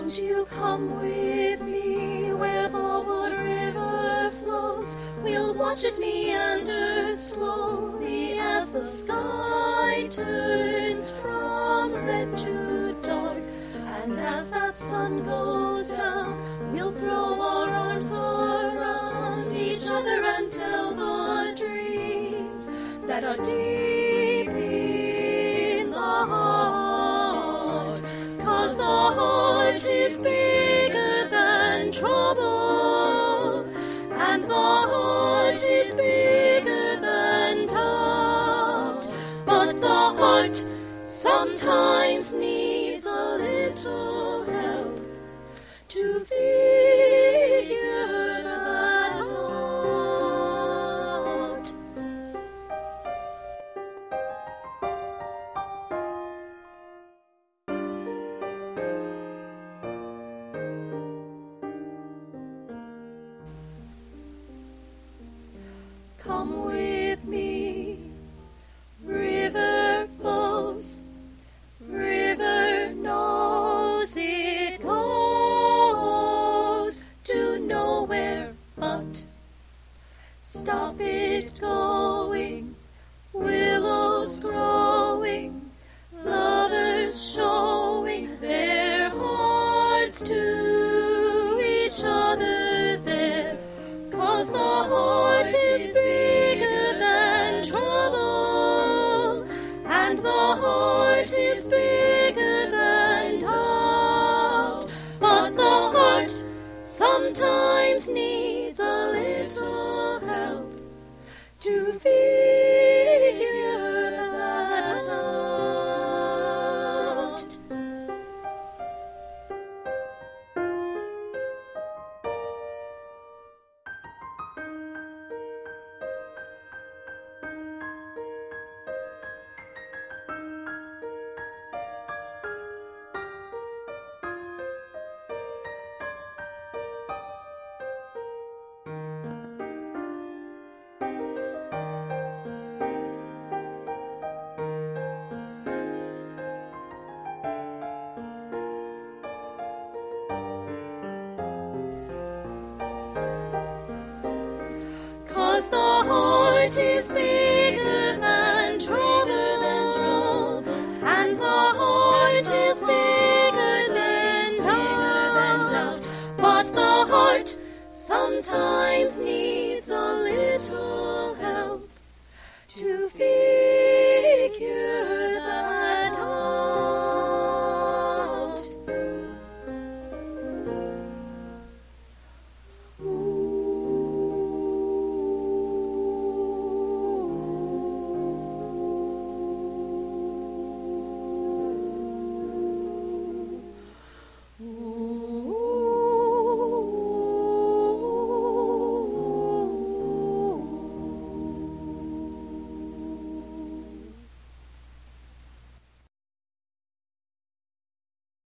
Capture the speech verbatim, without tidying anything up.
Won't you come with me where the wood river flows? We'll watch it meander slowly as the sky turns from red to dark. And as that sun goes down, we'll throw our arms around each other and tell the dreams that are deep in the heart. 'Cause the heart is bigger than trouble, and the heart is bigger than doubt. But the heart sometimes needs a little help to figure that out. Come with me, river flows, river knows it goes to nowhere but. Stop it going, willows growing, lovers showing their hearts to each other there. 'Cause the heart is bigger than trouble, and the heart is bigger than doubt. But the heart sometimes needs a little help to figure that out. Cause the heart is bigger than trouble, and the heart is bigger than doubt. But the heart sometimes needs a little help to feel